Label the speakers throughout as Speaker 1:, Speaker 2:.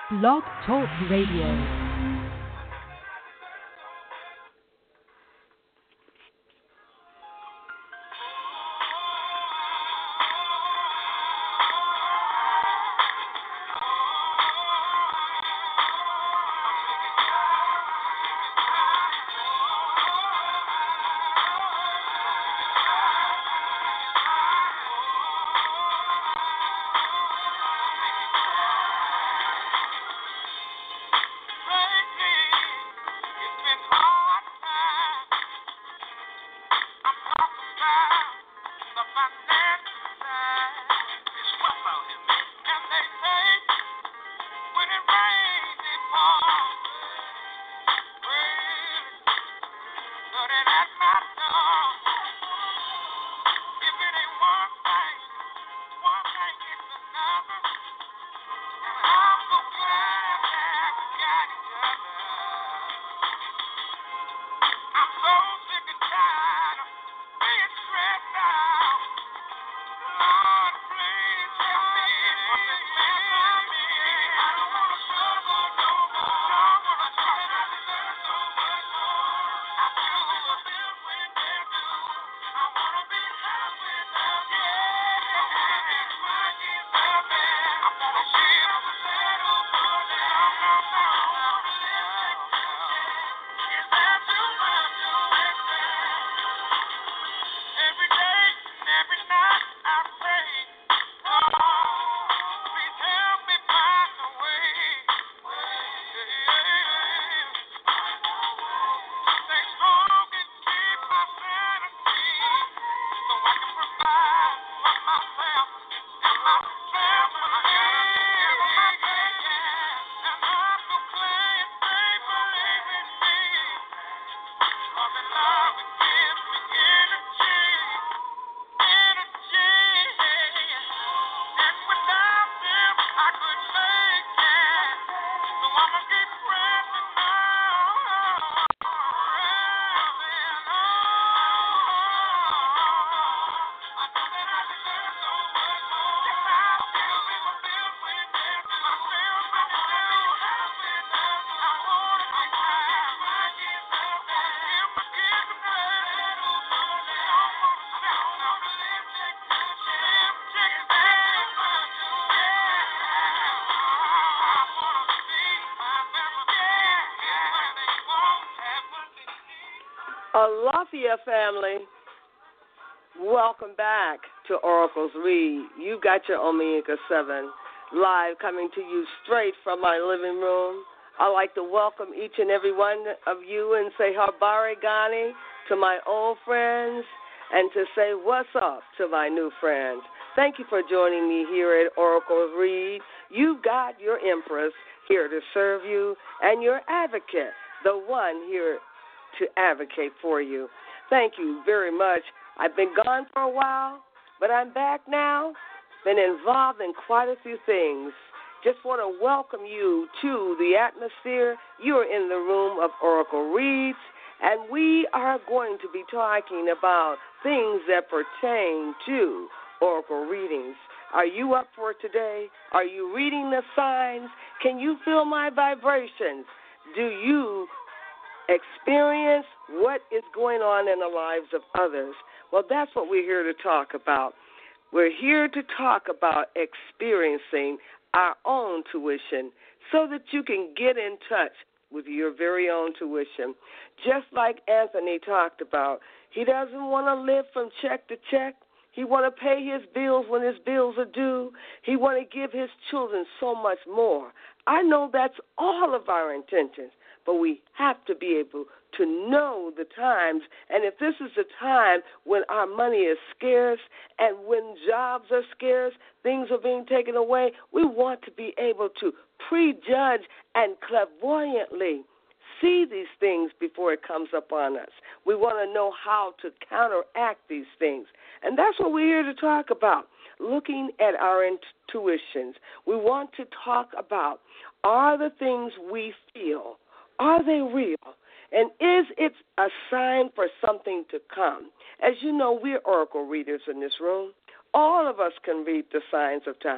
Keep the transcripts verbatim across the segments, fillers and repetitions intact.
Speaker 1: Blog Talk Radio.
Speaker 2: Alafia family, welcome back to Oracle's Read. You've got your Omega seven live coming to you straight from my living room. I'd like to welcome each and every one of you and say Habari Gani to my old friends and to say what's up to my new friends. Thank you for joining me here at Oracle's Read. You've got your Empress here to serve you and your advocate, the one here to advocate for you. Thank you very much. I've been gone for a while, but I'm back now. Been involved in quite a few things. Just want to welcome you to the atmosphere. You're in the room of Oracle Reads, and we are going to be talking about things that pertain to Oracle readings. Are you up for today? Are you reading the signs? Can you feel my vibrations? Do you experience what is going on in the lives of others? Well, that's what we're here to talk about. We're here to talk about experiencing our own tuition so that you can get in touch with your very own tuition. Just like Anthony talked about, he doesn't want to live from check to check. He want to pay his bills when his bills are due. He want to give his children so much more. I know that's all of our intentions, but we have to be able to know the times. And if this is a time when our money is scarce and when jobs are scarce, things are being taken away, we want to be able to prejudge and clairvoyantly see these things before it comes upon us. We want to know how to counteract these things. And that's what we're here to talk about, looking at our intuitions. We want to talk about, are the things we feel, are they real? And is it a sign for something to come? As you know, we're oracle readers in this room. All of us can read the signs of time.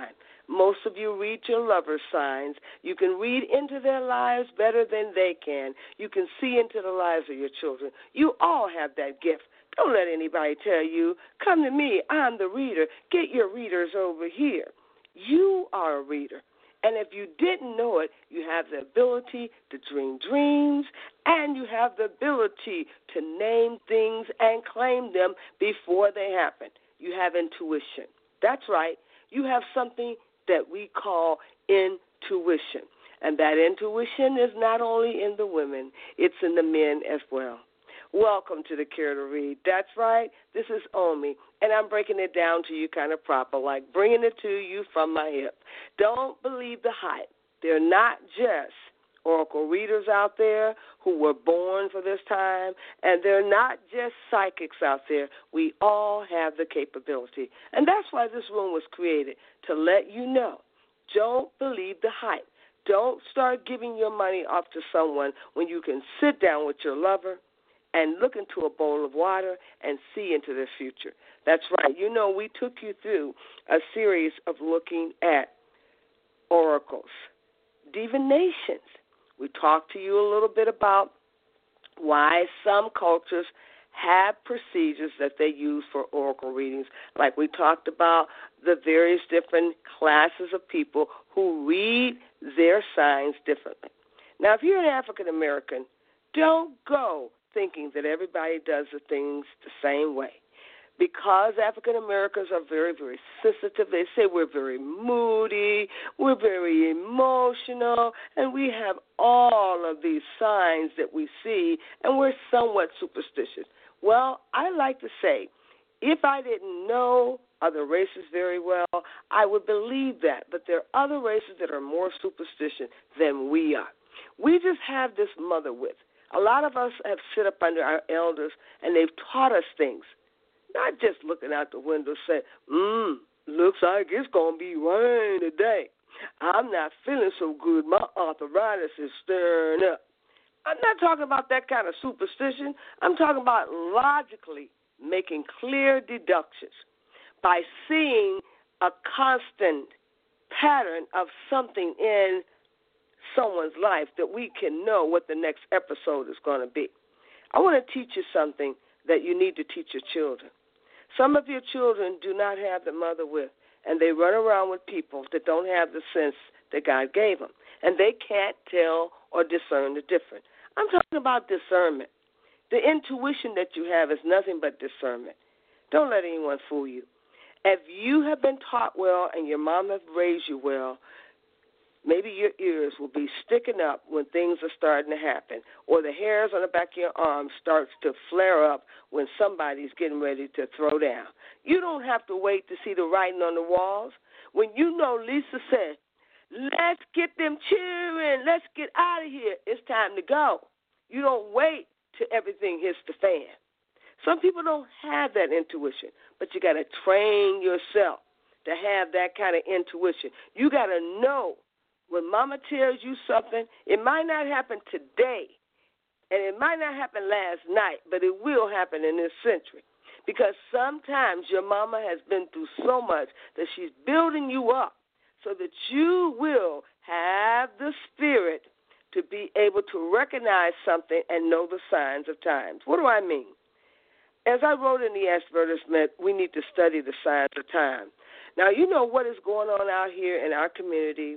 Speaker 2: Most of you read your lover's signs. You can read into their lives better than they can. You can see into the lives of your children. You all have that gift. Don't let anybody tell you, come to me, I'm the reader. Get your readers over here. You are a reader. And if you didn't know it, you have the ability to dream dreams, and you have the ability to name things and claim them before they happen. You have intuition. That's right. You have something that we call intuition. And that intuition is not only in the women, it's in the men as well. Welcome to the Care to Read. That's right. This is Omi, and I'm breaking it down to you kind of proper, like bringing it to you from my hip. Don't believe the hype. They're not just oracle readers out there who were born for this time, and they're not just psychics out there. We all have the capability, and that's why this room was created, to let you know. Don't believe the hype. Don't start giving your money off to someone when you can sit down with your lover and look into a bowl of water and see into their future. That's right. You know, we took you through a series of looking at oracles, divinations. We talked to you a little bit about why some cultures have procedures that they use for oracle readings. Like we talked about the various different classes of people who read their signs differently. Now, if you're an African American, don't go thinking that everybody does the things the same way. Because African Americans are very, very sensitive, they say we're very moody, we're very emotional, and we have all of these signs that we see, and we're somewhat superstitious. Well, I like to say, if I didn't know other races very well, I would believe that. But there are other races that are more superstitious than we are. We just have this mother wit. A lot of us have sit up under our elders, and they've taught us things. Not just looking out the window saying, mmm, looks like it's going to be rain today. I'm not feeling so good. My arthritis is stirring up. I'm not talking about that kind of superstition. I'm talking about logically making clear deductions by seeing a constant pattern of something in someone's life that we can know what the next episode is going to be. I want to teach you something that you need to teach your children. Some of your children do not have the mother with, and they run around with people that don't have the sense that God gave them, and they can't tell or discern the difference. I'm talking about discernment. The intuition that you have is nothing but discernment. Don't let anyone fool you. If you have been taught well and your mom has raised you well, maybe your ears will be sticking up when things are starting to happen, or the hairs on the back of your arms starts to flare up when somebody's getting ready to throw down. You don't have to wait to see the writing on the walls. When you know Lisa said, let's get them cheering, let's get out of here, it's time to go. You don't wait till everything hits the fan. Some people don't have that intuition, but you got to train yourself to have that kind of intuition. You got to know when mama tells you something, it might not happen today, and it might not happen last night, but it will happen in this century. Because sometimes your mama has been through so much that she's building you up so that you will have the spirit to be able to recognize something and know the signs of times. What do I mean? As I wrote in the advertisement, we need to study the signs of time. Now, you know what is going on out here in our community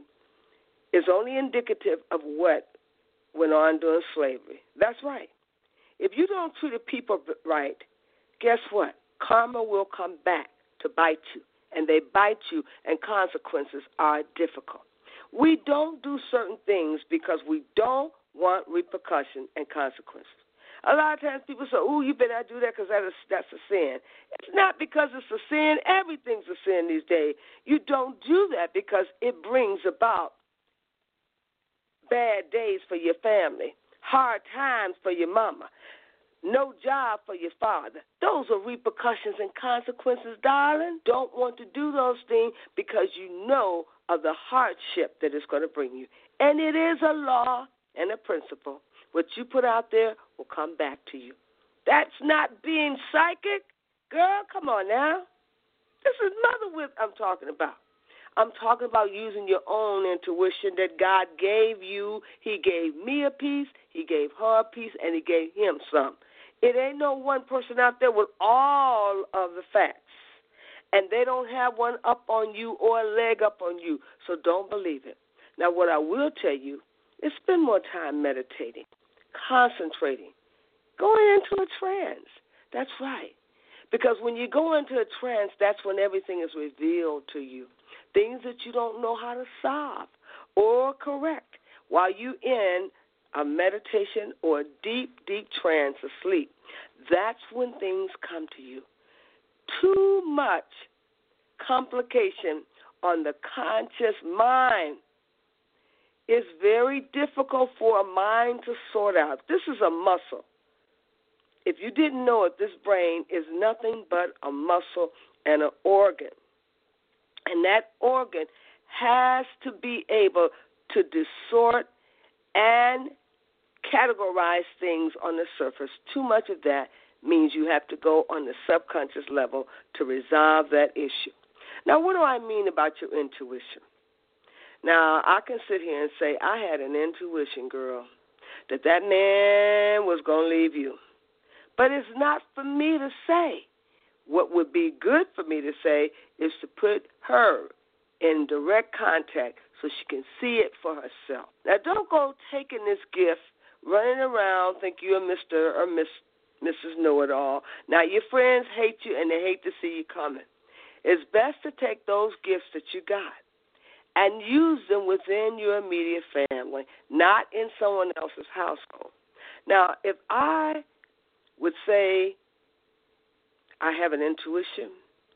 Speaker 2: is only indicative of what went on during slavery. That's right. If you don't treat the people right, guess what? Karma will come back to bite you, and they bite you, and consequences are difficult. We don't do certain things because we don't want repercussion and consequences. A lot of times people say, oh, you better not do that because that is, that's a sin. It's not because it's a sin. Everything's a sin these days. You don't do that because it brings about bad days for your family, hard times for your mama, no job for your father. Those are repercussions and consequences, darling. Don't want to do those things because you know of the hardship that it's going to bring you. And it is a law and a principle. What you put out there will come back to you. That's not being psychic. Girl, come on now. This is mother whip I'm talking about. I'm talking about using your own intuition that God gave you. He gave me a piece, he gave her a piece, and he gave him some. It ain't no one person out there with all of the facts, and they don't have one up on you or a leg up on you, so don't believe it. Now, what I will tell you is spend more time meditating, concentrating, going into a trance. That's right. Because when you go into a trance, that's when everything is revealed to you. Things that you don't know how to solve or correct while you in a meditation or a deep, deep trance of sleep. That's when things come to you. Too much complication on the conscious mind is very difficult for a mind to sort out. This is a muscle. If you didn't know it, this brain is nothing but a muscle and an organ. And that organ has to be able to distort and categorize things on the surface. Too much of that means you have to go on the subconscious level to resolve that issue. Now, what do I mean about your intuition? Now, I can sit here and say, I had an intuition, girl, that that man was going to leave you. But it's not for me to say. What would be good for me to say is to put her in direct contact so she can see it for herself. Now, don't go taking this gift, running around, think you're Mister or Miss Missus Know-It-All. Now, your friends hate you and they hate to see you coming. It's best to take those gifts that you got and use them within your immediate family, not in someone else's household. Now, if I would say I have an intuition,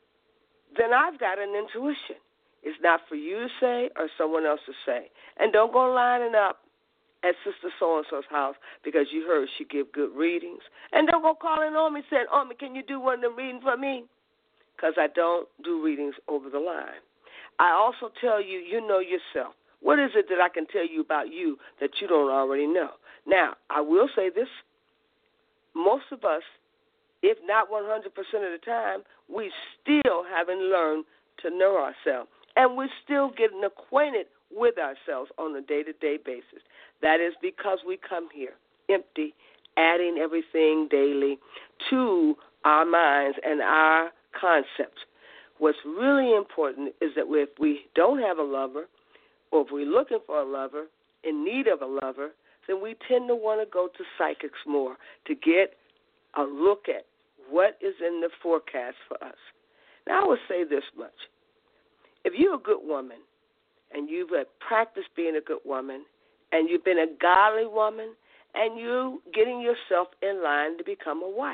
Speaker 2: then I've got an intuition. It's not for you to say or someone else to say. And don't go lining up at Sister So-and-so's house because you heard she give good readings. And don't go calling on me saying, oh, can you do one of them readings for me? Because I don't do readings over the line. I also tell you, you know yourself. What is it that I can tell you about you that you don't already know? Now, I will say this. Most of us, if not one hundred percent of the time, we still haven't learned to know ourselves. And we're still getting acquainted with ourselves on a day-to-day basis. That is because we come here empty, adding everything daily to our minds and our concepts. What's really important is that if we don't have a lover, or if we're looking for a lover, in need of a lover, then we tend to want to go to psychics more to get a look at what is in the forecast for us. Now, I would say this much. If you're a good woman and you've practiced being a good woman and you've been a godly woman and you're getting yourself in line to become a wife,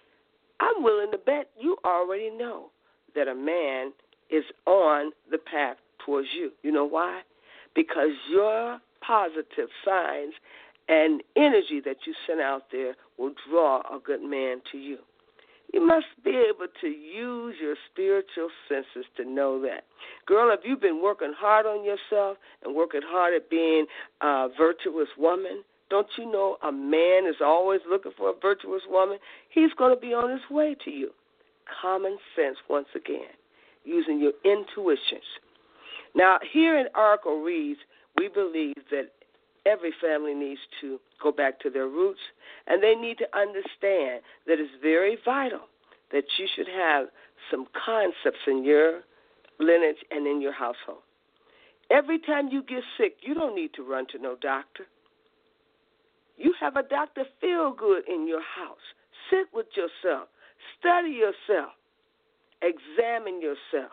Speaker 2: I'm willing to bet you already know that a man is on the path towards you. You know why? Because your positive signs and energy that you send out there will draw a good man to you. You must be able to use your spiritual senses to know that. Girl, if you've been working hard on yourself and working hard at being a virtuous woman, don't you know a man is always looking for a virtuous woman? He's going to be on his way to you. Common sense, once again, using your intuitions. Now, here in Oracle Reads, we believe that every family needs to go back to their roots, and they need to understand that it's very vital that you should have some concepts in your lineage and in your household. Every time you get sick, you don't need to run to no doctor. You have a Doctor Feel-Good in your house. Sit with yourself. Study yourself. Examine yourself.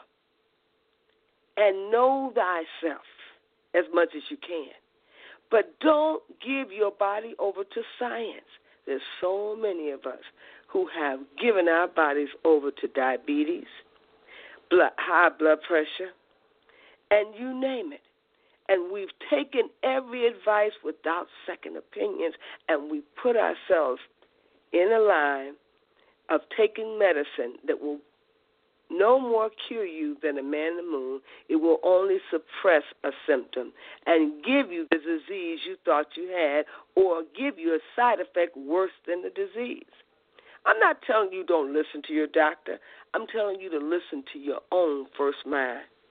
Speaker 2: And know thyself as much as you can. But don't give your body over to science. There's so many of us who have given our bodies over to diabetes, blood, high blood pressure, and you name it. And we've taken every advice without second opinions, and we put ourselves in a line of taking medicine that will no more cure you than a man in the moon. It will only suppress a symptom and give you the disease you thought you had, or give you a side effect worse than the disease. I'm not telling you don't listen to your doctor. I'm telling you to listen to your own first mind.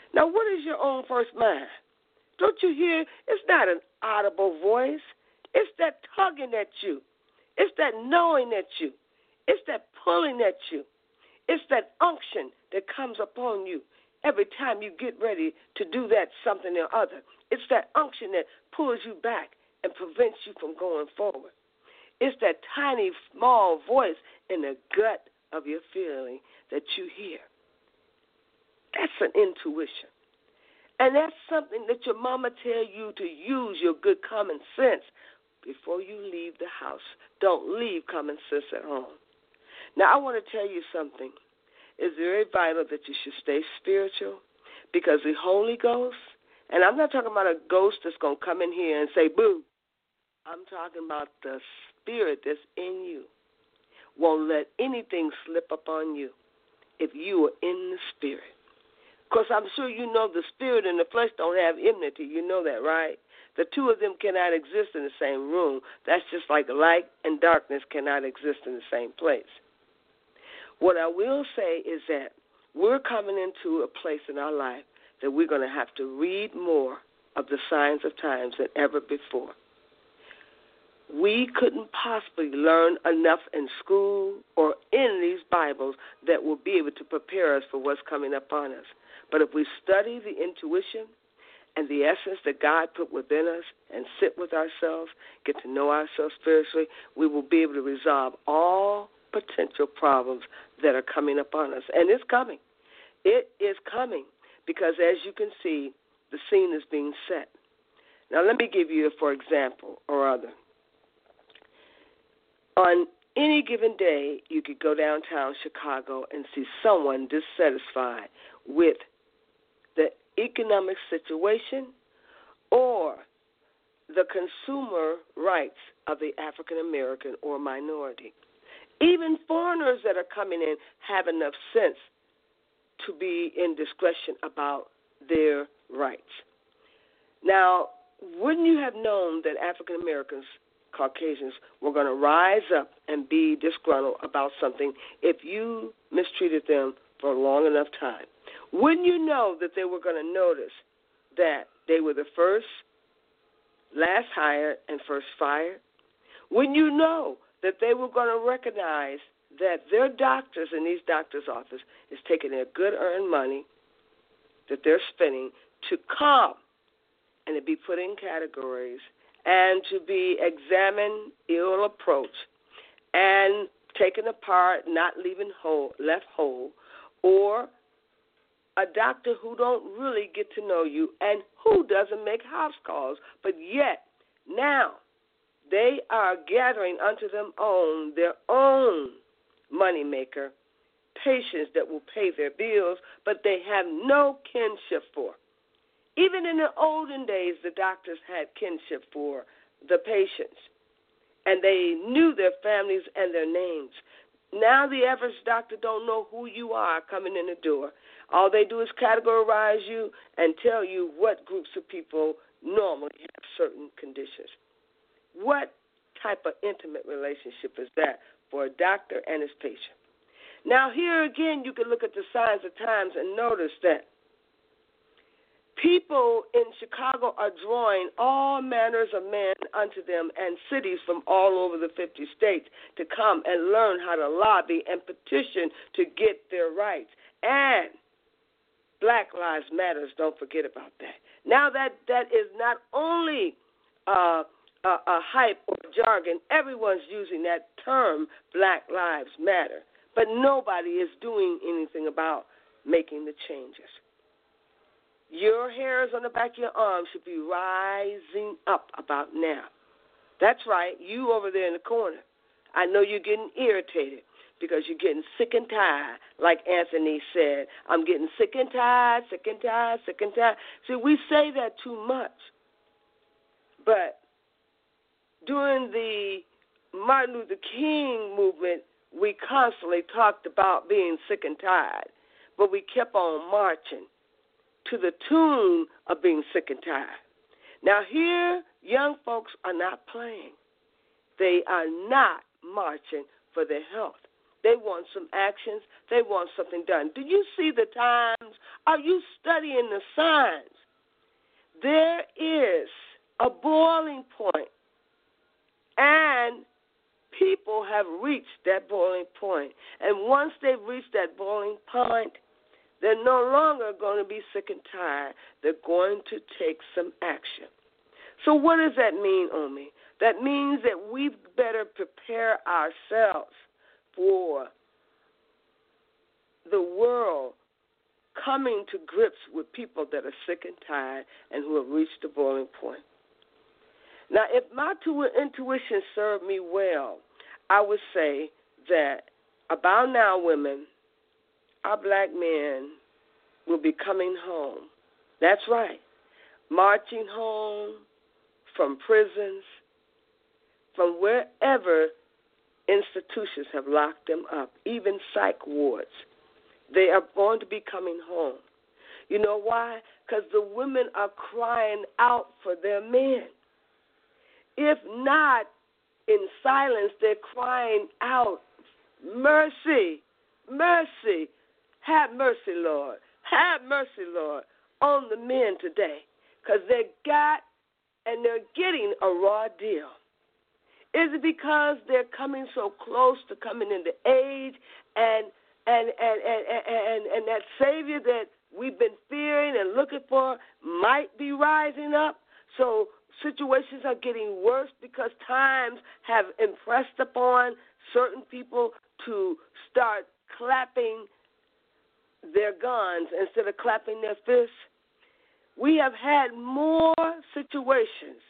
Speaker 2: Now, what is your own first mind? Don't you hear? It's not an audible voice. It's that tugging at you. It's that knowing at you. It's that pulling at you. It's that unction that comes upon you every time you get ready to do that something or other. It's that unction that pulls you back and prevents you from going forward. It's that tiny, small voice in the gut of your feeling that you hear. That's an intuition. And that's something that your mama tell you to use your good common sense before you leave the house. Don't leave common sense at home. Now, I want to tell you something. It's very vital that you should stay spiritual because the Holy Ghost, and I'm not talking about a ghost that's going to come in here and say, boo. I'm talking about the spirit that's in you. Won't let anything slip up on you if you are in the spirit. Because I'm sure you know the spirit and the flesh don't have enmity. You know that, right? The two of them cannot exist in the same room. That's just like light and darkness cannot exist in the same place. What I will say is that we're coming into a place in our life that we're going to have to read more of the signs of times than ever before. We couldn't possibly learn enough in school or in these Bibles that will be able to prepare us for what's coming upon us. But if we study the intuition and the essence that God put within us and sit with ourselves, get to know ourselves spiritually, we will be able to resolve all potential problems that are coming upon us. And it's coming. It is coming because, as you can see, the scene is being set. Now, let me give you, for example, or other. On any given day, you could go downtown Chicago and see someone dissatisfied with the economic situation or the consumer rights of the African American or minority. Even foreigners that are coming in have enough sense to be in discretion about their rights. Now, wouldn't you have known that African Americans, Caucasians, were going to rise up and be disgruntled about something if you mistreated them for a long enough time? Wouldn't you know that they were going to notice that they were the first, last hired, and first fired? Wouldn't you know that they were going to recognize that their doctors in these doctors' offices is taking their good earned money that they're spending to come and to be put in categories and to be examined, ill approached, and taken apart, not leaving whole, left whole, or a doctor who don't really get to know you and who doesn't make house calls, but yet now they are gathering unto them own their own moneymaker, patients that will pay their bills, but they have no kinship for. Even in the olden days, the doctors had kinship for the patients, and they knew their families and their names. Now the average doctor don't know who you are coming in the door. All they do is categorize you and tell you what groups of people normally have certain conditions. What type of intimate relationship is that for a doctor and his patient? Now, here again, you can look at the signs of times and notice that people in Chicago are drawing all manners of men unto them and cities from all over the fifty states to come and learn how to lobby and petition to get their rights. And Black Lives Matter, don't forget about that. Now that, that is not only uh, a, a hype or jargon, everyone's using that term, Black Lives Matter, but nobody is doing anything about making the changes. Your hairs on the back of your arms should be rising up about now. That's right, you over there in the corner. I know you're getting irritated because you're getting sick and tired, like Anthony said. I'm getting sick and tired, sick and tired, sick and tired. See, we say that too much. But during the Martin Luther King movement, we constantly talked about being sick and tired, but we kept on marching to the tune of being sick and tired. Now here, young folks are not playing. They are not marching for their health. They want some actions. They want something done. Do you see the times? Are you studying the signs? There is a boiling point, and people have reached that boiling point. And once they've reached that boiling point, they're no longer going to be sick and tired. They're going to take some action. So what does that mean, Omi? That means that we better prepare ourselves for the world coming to grips with people that are sick and tired and who have reached the boiling point. Now, if my intuition served me well, I would say that about now, women, our black men will be coming home. That's right, marching home from prisons, from wherever institutions have locked them up, even psych wards. They are going to be coming home. You know why? Because the women are crying out for their men. If not in silence, they're crying out, mercy, mercy, have mercy, Lord. Have mercy, Lord, on the men today, because they got and they're getting a raw deal. Is it because they're coming so close to coming into age and and and and and, and that Savior that we've been fearing and looking for might be rising up? So situations are getting worse because times have impressed upon certain people to start clapping their guns instead of clapping their fists. We have had more situations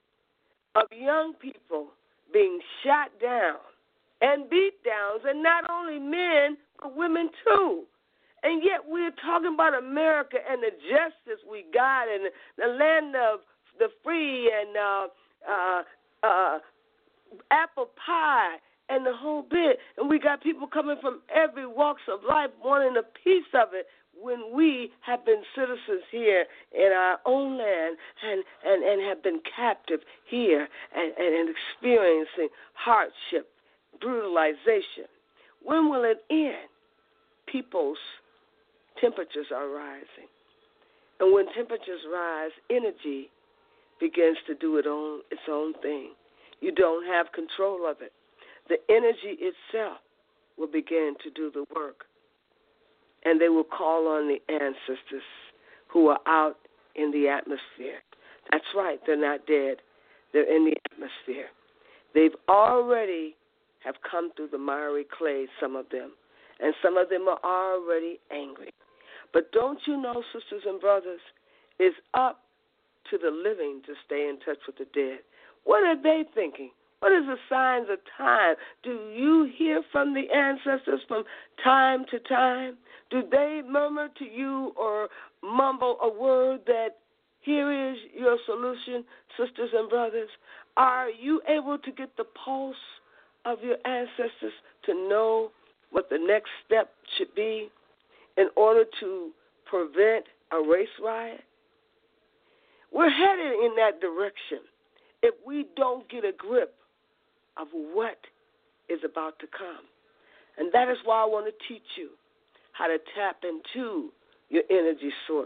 Speaker 2: of young people being shot down and beat downs, and not only men, but women too. And yet we're talking about America and the justice we got and the land of the free and uh, uh, uh, apple pie and the whole bit. And we got people coming from every walks of life wanting a piece of it when we have been citizens here in our own land and, and, and have been captive here and, and, and experiencing hardship, brutalization. When will it end? People's temperatures are rising. And when temperatures rise, energy begins to do it own, its own thing. You don't have control of it. The energy itself will begin to do the work. And they will call on the ancestors who are out in the atmosphere. That's right, they're not dead. They're in the atmosphere. They've already have come through the miry clay, some of them, and some of them are already angry. But don't you know, sisters and brothers, it's up to the living to stay in touch with the dead. What are they thinking? What is the signs of time? Do you hear from the ancestors from time to time? Do they murmur to you or mumble a word that here is your solution, sisters and brothers? Are you able to get the pulse of your ancestors to know what the next step should be in order to prevent a race riot? We're headed in that direction if we don't get a grip of what is about to come. And that is why I want to teach you how to tap into your energy source,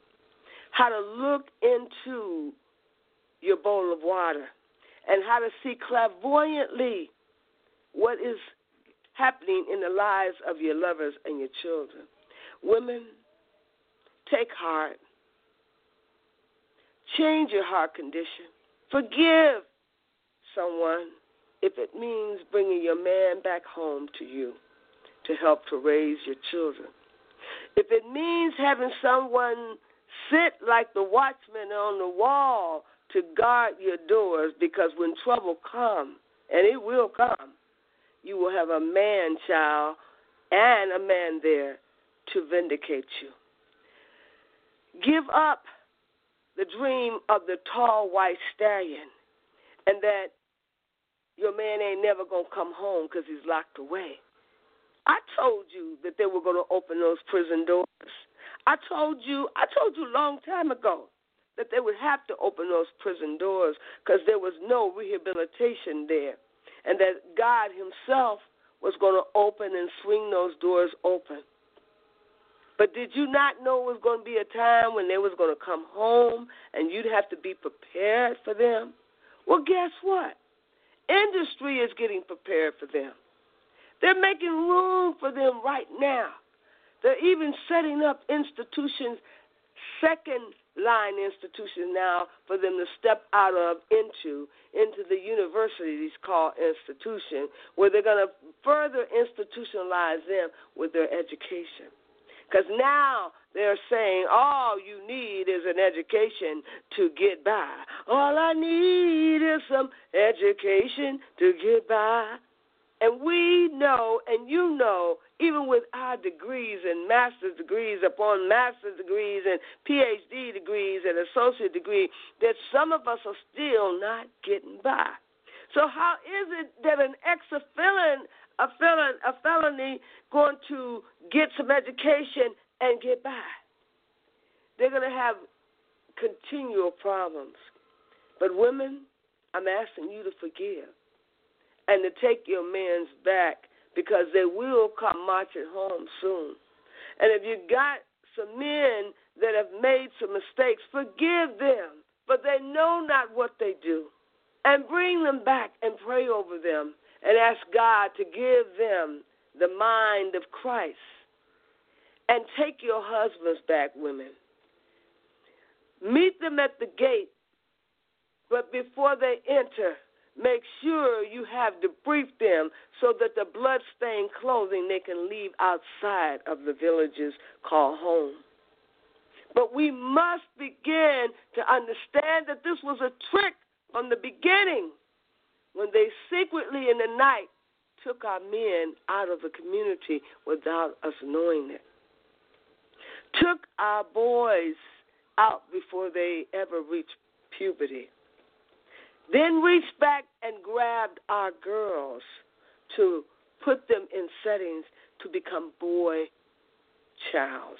Speaker 2: how to look into your bowl of water, and how to see clairvoyantly what is happening in the lives of your lovers and your children. Women, take heart. Change your heart condition. Forgive someone if it means bringing your man back home to you to help to raise your children. If it means having someone sit like the watchman on the wall to guard your doors, because when trouble comes, and it will come, you will have a man-child and a man there to vindicate you. Give up the dream of the tall white stallion and that your man ain't never going to come home because he's locked away. I told you that they were going to open those prison doors. I told you, I told you a long time ago that they would have to open those prison doors because there was no rehabilitation there, and that God himself was going to open and swing those doors open. But did you not know it was going to be a time when they was going to come home and you'd have to be prepared for them? Well, guess what? Industry is getting prepared for them. They're making room for them right now. They're even setting up institutions, second-line institutions now for them to step out of into, into the universities called institutions, where they're going to further institutionalize them with their education. Because now they're saying all you need is an education to get by. All I need is some education to get by. And we know, and you know, even with our degrees and master's degrees upon master's degrees and P H D degrees and associate degrees, that some of us are still not getting by. So how is it that an ex-felon, a felon, a felony going to get some education and get by? They're going to have continual problems. But women, I'm asking you to forgive and to take your men's back, because they will come marching home soon. And if you got some men that have made some mistakes, forgive them, but they know not what they do. And bring them back and pray over them and ask God to give them the mind of Christ. And take your husbands back, women. Meet them at the gate, but before they enter, make sure you have debriefed them so that the blood-stained clothing they can leave outside of the villages called home. But we must begin to understand that this was a trick from the beginning, when they secretly in the night took our men out of the community without us knowing it. Took our boys out before they ever reached puberty. Then reached back and grabbed our girls to put them in settings to become boy childs.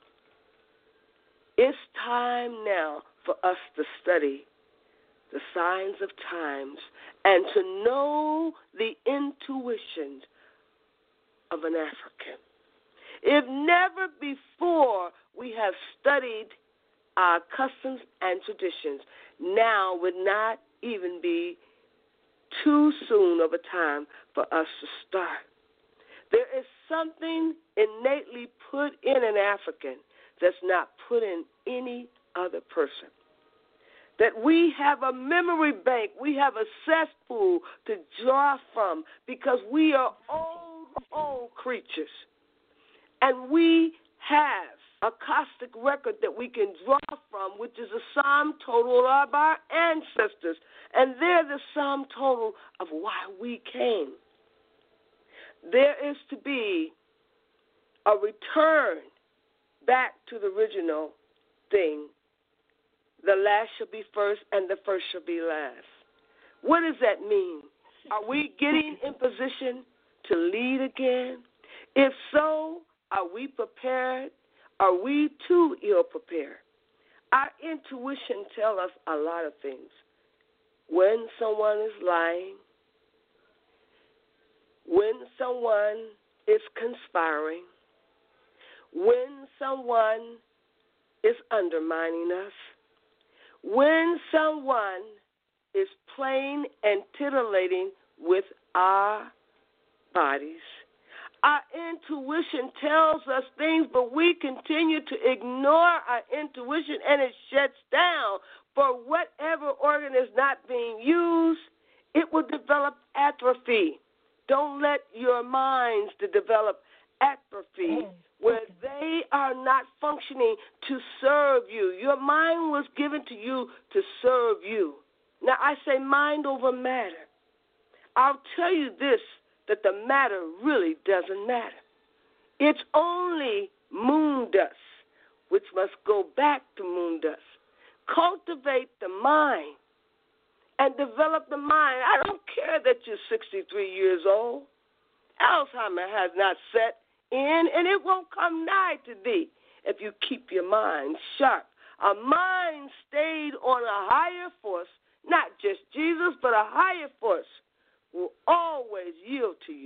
Speaker 2: It's time now for us to study the signs of times and to know the intuition of an African. If never before we have studied our customs and traditions, now would not even be too soon of a time for us to start. There is something innately put in an African that's not put in any other person. That we have a memory bank, we have a cesspool to draw from, because we are old, old creatures. And we have a caustic record that we can draw from, which is a sum total of our ancestors. And they're the sum total of why we came. There is to be a return back to the original thing. The last shall be first, and the first shall be last. What does that mean? Are we getting in position to lead again? If so, are we prepared? Are we too ill prepared? Our intuition tells us a lot of things. When someone is lying, when someone is conspiring, when someone is undermining us, when someone is playing and titillating with our bodies. Our intuition tells us things, but we continue to ignore our intuition, and it shuts down. For whatever organ is not being used, it will develop atrophy. Don't let your minds to develop atrophy where they are not functioning to serve you. Your mind was given to you to serve you. Now, I say mind over matter. I'll tell you this, that the matter really doesn't matter. It's only moon dust, which must go back to moon dust. Cultivate the mind and develop the mind. I don't care that you're sixty-three years old. Alzheimer has not set in, and it won't come nigh to thee if you keep your mind sharp. A mind stayed on a higher force, not just Jesus, but a higher force, will always yield to you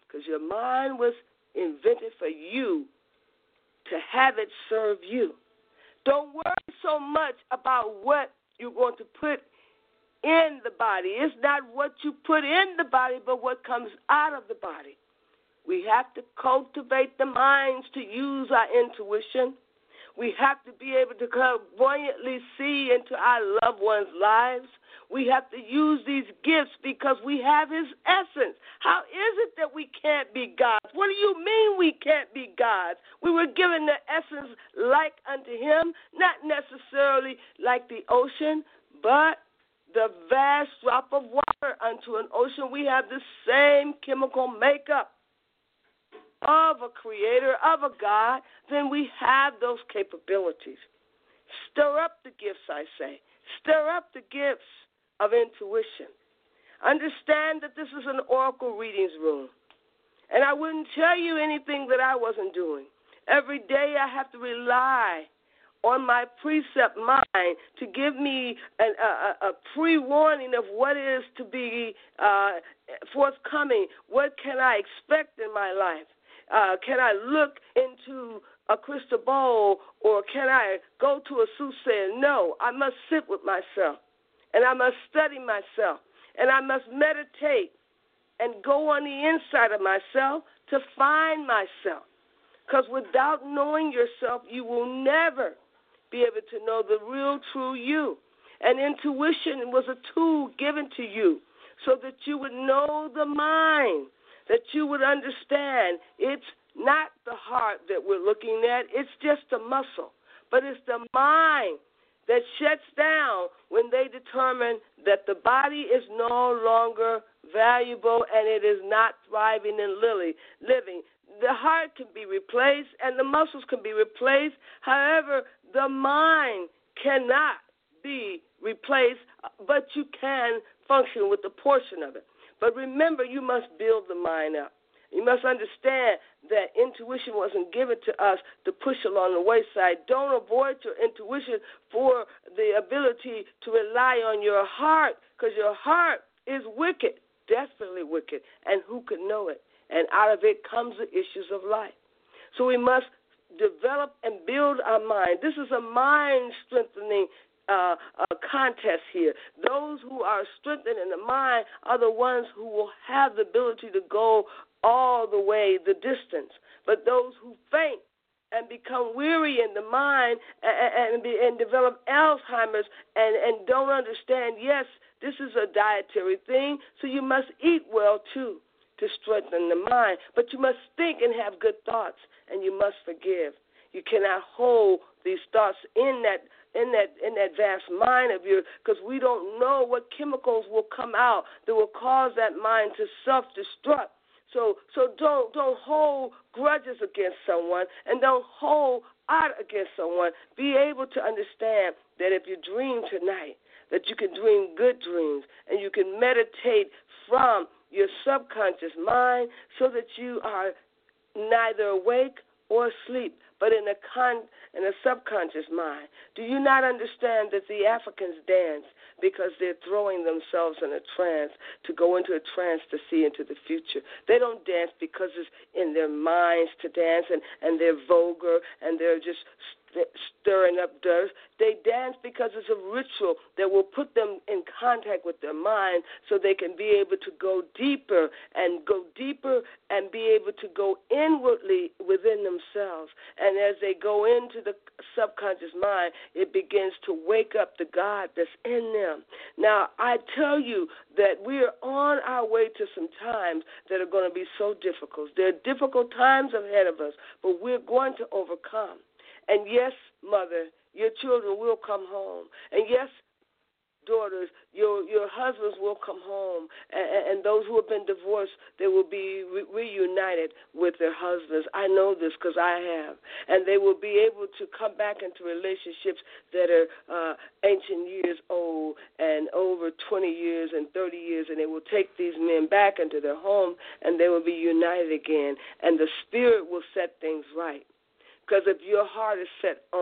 Speaker 2: because your mind was invented for you to have it serve you. Don't worry so much about what you're going to put in the body. It's not what you put in the body, but what comes out of the body. We have to cultivate the minds to use our intuition. We have to be able to clairvoyantly see into our loved ones' lives. We have to use these gifts because we have his essence. How is it that we can't be gods? What do you mean we can't be gods? We were given the essence like unto him, not necessarily like the ocean, but the vast drop of water unto an ocean. We have the same chemical makeup of a creator, of a God. Then we have those capabilities. Stir up the gifts, I say. Stir up the gifts of intuition. Understand that this is an oracle readings room. And I wouldn't tell you anything that I wasn't doing. Every day I have to rely on my precept mind to give me an, a, a pre-warning of what is to be uh, forthcoming. What can I expect in my life? Uh, can I look into a crystal ball, or can I go to a soothsayer? No, I must sit with myself, and I must study myself, and I must meditate and go on the inside of myself to find myself. Because without knowing yourself, you will never be able to know the real, true you. And intuition was a tool given to you so that you would know the mind, that you would understand it's not the heart that we're looking at, it's just a muscle, but it's the mind that shuts down when they determine that the body is no longer valuable and it is not thriving and living. The heart can be replaced and the muscles can be replaced. However, the mind cannot be replaced, but you can function with a portion of it. But remember, you must build the mind up. You must understand that intuition wasn't given to us to push along the wayside. Don't avoid your intuition for the ability to rely on your heart, because your heart is wicked, desperately wicked, and who could know it? And out of it comes the issues of life. So we must develop and build our mind. This is a mind-strengthening uh, uh, contest here. Those who are strengthened in the mind are the ones who will have the ability to go all the way, the distance. But those who faint and become weary in the mind and, and, and develop Alzheimer's and, and don't understand, yes, this is a dietary thing, so you must eat well too to strengthen the mind. But you must think and have good thoughts, and you must forgive. You cannot hold these thoughts in that in that in that vast mind of yours, because we don't know what chemicals will come out that will cause that mind to self-destruct. So so don't don't hold grudges against someone, and don't hold out against someone. Be able to understand that if you dream tonight, that you can dream good dreams, and you can meditate from your subconscious mind so that you are neither awake or asleep, but in a con in a subconscious mind. Do you not understand that the Africans dance because they're throwing themselves in a trance, to go into a trance to see into the future? They don't dance because it's in their minds to dance, and, and they're vulgar and they're just stirring up dirt. They dance because it's a ritual that will put them in contact with their mind so they can be able to go deeper and go deeper and be able to go inwardly within themselves. And as they go into the subconscious mind, it begins to wake up the God that's in them. Now, I tell you that we are on our way to some times that are going to be so difficult. There are difficult times ahead of us, but we're going to overcome. And yes, mother, your children will come home. And yes, daughters, your your husbands will come home. And, and those who have been divorced, they will be re- reunited with their husbands. I know this because I have. And they will be able to come back into relationships that are uh, ancient years old and over twenty years and thirty years. And they will take these men back into their home, and they will be united again. And the Spirit will set things right. Because if your heart is set on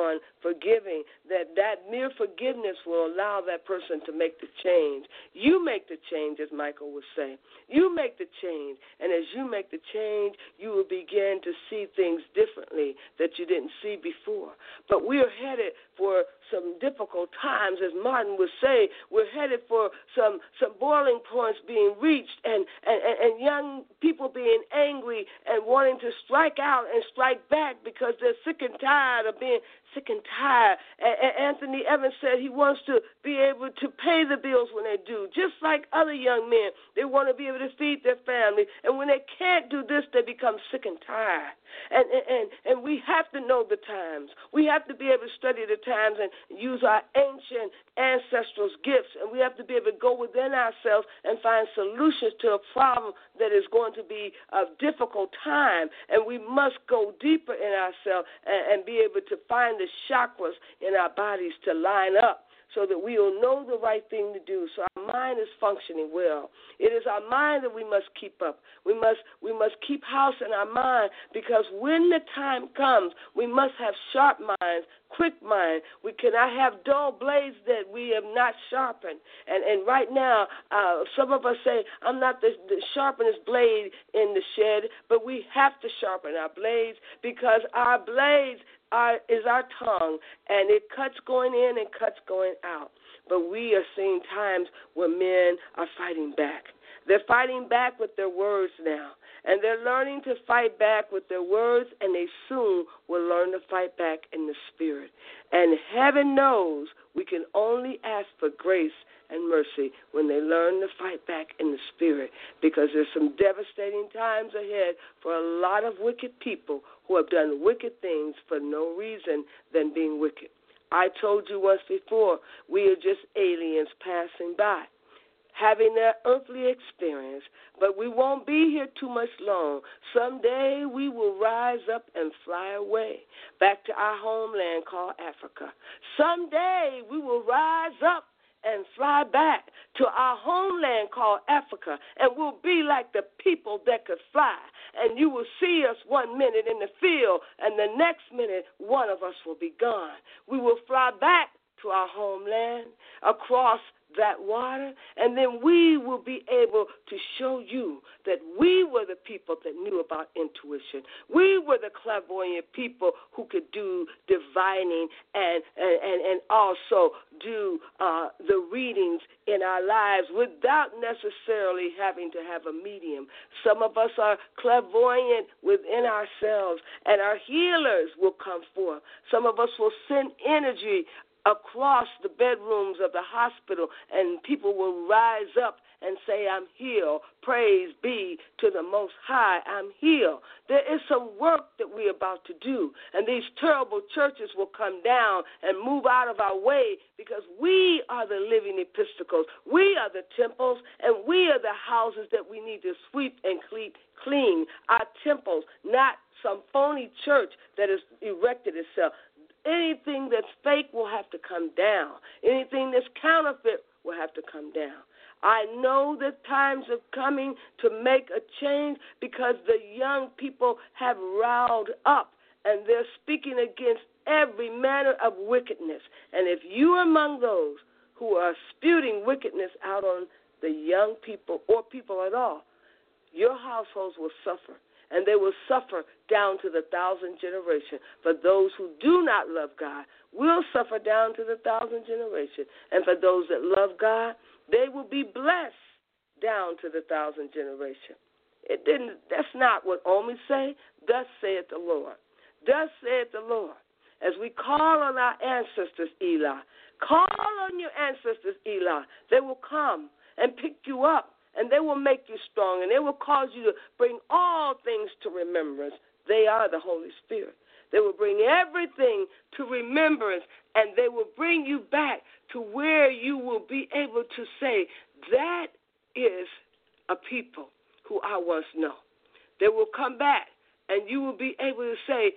Speaker 2: forgiving, that that mere forgiveness will allow that person to make the change. You make the change, as Michael would say. You make the change, and as you make the change, you will begin to see things differently that you didn't see before. But we are headed for some difficult times, as Martin would say. We're headed for some some boiling points being reached, and, and, and young people being angry and wanting to strike out and strike back because they're sick and tired of being sick and tired. And, and Anthony Evans said he wants to be able to pay the bills when they do, just like other young men. They want to be able to feed their family, and when they can't do this, they become sick and tired. And, and, and, and we have to know the times. We have to be able to study the times and use our ancient ancestral gifts, and we have to be able to go within ourselves and find solutions to a problem that is going to be a difficult time, and we must go deeper in ourselves and, and be able to find the chakras in our bodies to line up so that we will know the right thing to do, so our mind is functioning well. It is our mind that we must keep up. We must we must keep house in our mind, because when the time comes, we must have sharp minds, quick mind. We cannot have dull blades that we have not sharpened. And and right now, uh, some of us say, I'm not the, the sharpest blade in the shed, but we have to sharpen our blades, because our blades Our, is our tongue, and it cuts going in and cuts going out. But we are seeing times where men are fighting back. They're fighting back with their words now, and they're learning to fight back with their words, and they soon will learn to fight back in the spirit. And heaven knows we can only ask for grace and mercy when they learn to fight back in the spirit, because there's some devastating times ahead for a lot of wicked people who have done wicked things for no reason than being wicked. I told you once before, we are just aliens passing by, having their earthly experience, but we won't be here too much long. Someday we will rise up and fly away back to our homeland called Africa. Someday we will rise up and fly back to our homeland called Africa, and we'll be like the people that could fly. And you will see us one minute in the field, and the next minute one of us will be gone. We will fly back to our homeland across that water, and then we will be able to show you that we were the people that knew about intuition. We were the clairvoyant people who could do divining and and, and, and also do uh, the readings in our lives without necessarily having to have a medium. Some of us are clairvoyant within ourselves, and our healers will come forth. Some of us will send energy across the bedrooms of the hospital, and people will rise up and say, I'm healed. Praise be to the Most High. I'm healed. There is some work that we're about to do, and these terrible churches will come down and move out of our way, because we are the living epistles. We are the temples, and we are the houses that we need to sweep and clean. Our temples, not some phony church that has erected itself. Anything that's fake will have to come down. Anything that's counterfeit will have to come down. I know that times are coming to make a change, because the young people have riled up, and they're speaking against every manner of wickedness. And if you are among those who are spewing wickedness out on the young people or people at all, your households will suffer. And they will suffer down to the thousand generation. For those who do not love God will suffer down to the thousand generation. And for those that love God, they will be blessed down to the thousand generation. It didn't. That's not what Omi say. Thus saith the Lord. Thus saith the Lord. As we call on our ancestors, Eli, call on your ancestors, Eli. They will come and pick you up. And they will make you strong, and they will cause you to bring all things to remembrance. They are the Holy Spirit. They will bring everything to remembrance, and they will bring you back to where you will be able to say, that is a people who I once know. They will come back, and you will be able to say,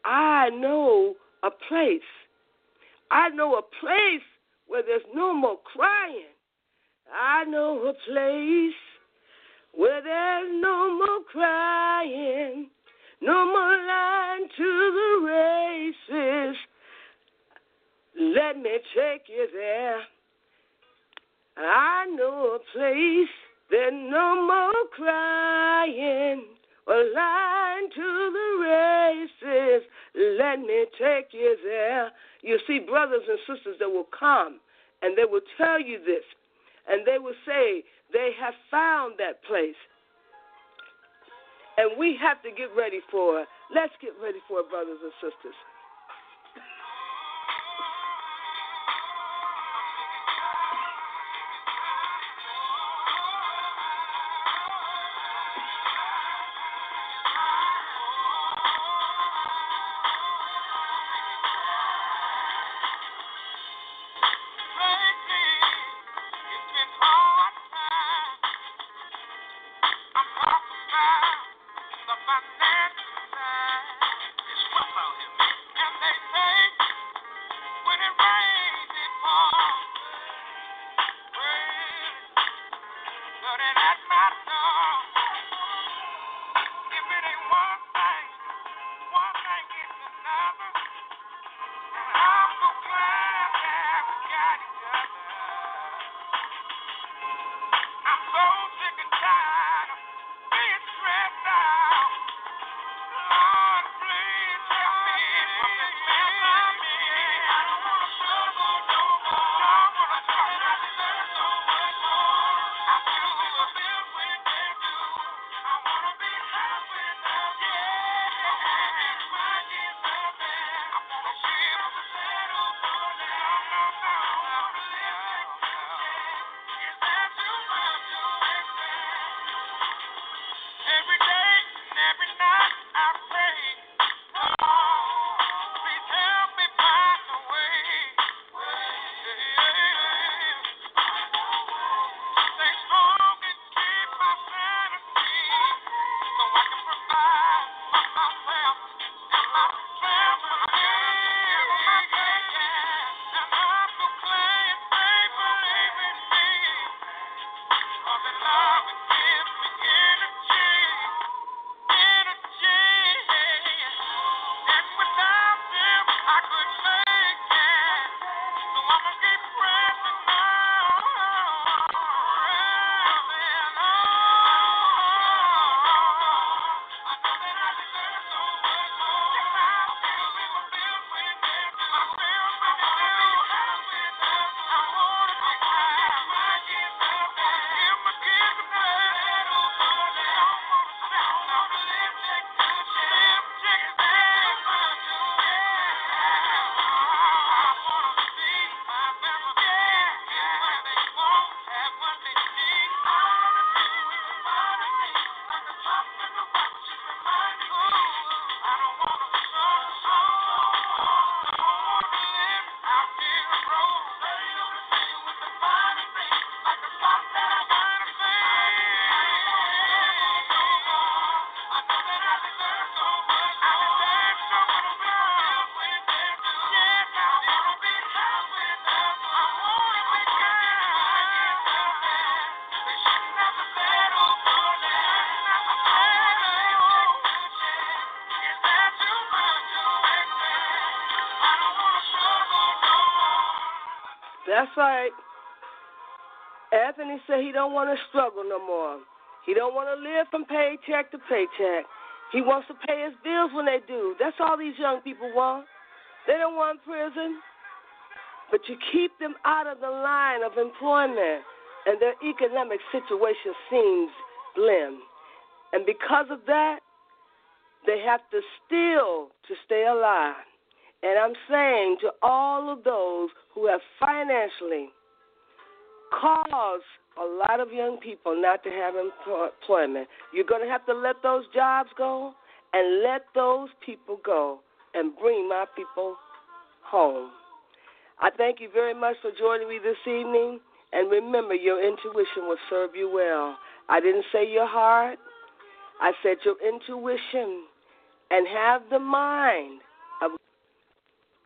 Speaker 2: I know a place. I know a place where there's no more crying. I know a place where there's no more crying, no more lying to the races. Let me take you there. I know a place. There's no more crying or lying to the races. Let me take you there. You see brothers and sisters that will come and they will tell you this, and they will say they have found that place. And we have to get ready for it. Let's get ready for it, brothers and sisters. That's right. Anthony said he don't want to struggle no more. He don't want to live from paycheck to paycheck. He wants to pay his bills when they do. That's all these young people want. They don't want prison. But you keep them out of the line of employment, and their economic situation seems slim. And because of that, they have to steal to stay alive. And I'm saying to all of those who have financially caused a lot of young people not to have employment, you're going to have to let those jobs go and let those people go and bring my people home. I thank you very much for joining me this evening. And remember, your intuition will serve you well. I didn't say your heart. I said your intuition, and have the mind of